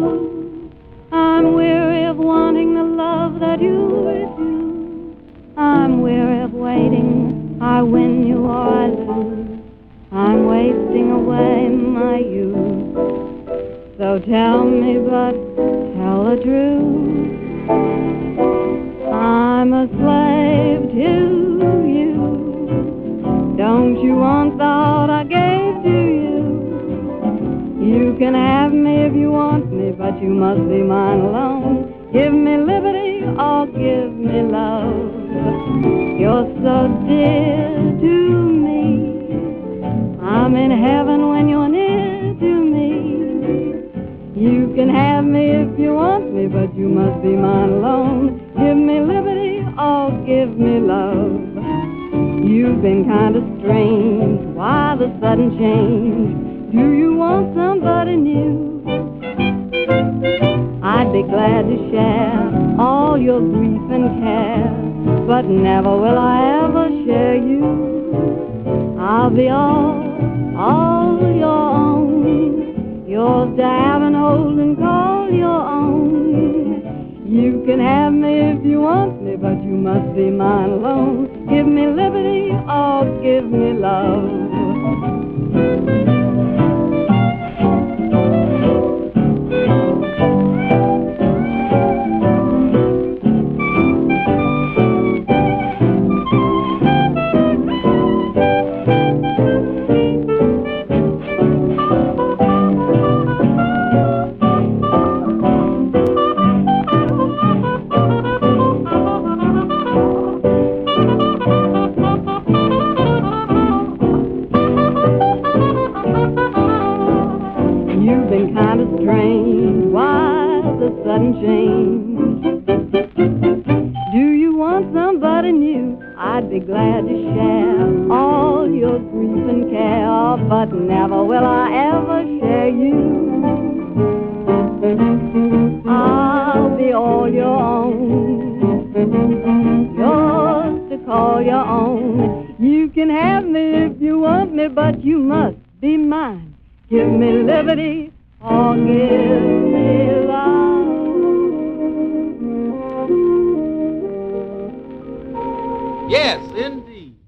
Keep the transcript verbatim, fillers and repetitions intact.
I'm weary of wanting the love that you refuse. I'm weary of waiting. I win you or I lose. I'm wasting away my youth. So tell me, but tell the truth. I'm a slave to you. Don't you want the heart I gave to you? You can have me if you want me, but you must be mine alone. Give me liberty or give me love. You're so dear to me. I'm in heaven when you're near to me. You can have me if you want me, but you must be mine alone. Give me liberty or give me love. You've been kind of strange. Why the sudden change? Do you want somebody new? I'd be glad to share all your grief and care, but never will I ever share you. I'll be all, all your own, yours to have and hold and call your own. You can have me if you want me, but you must be mine alone. Give me liberty or give me love. You've been kind of strange. Why the sudden change? Do you want somebody new? I'd be glad to share all your grief and care, but never will I ever share you. I'll be all your own, yours to call your own. You can have me if you want me, but you must be mine. Give me liberty or give me love. Yes, in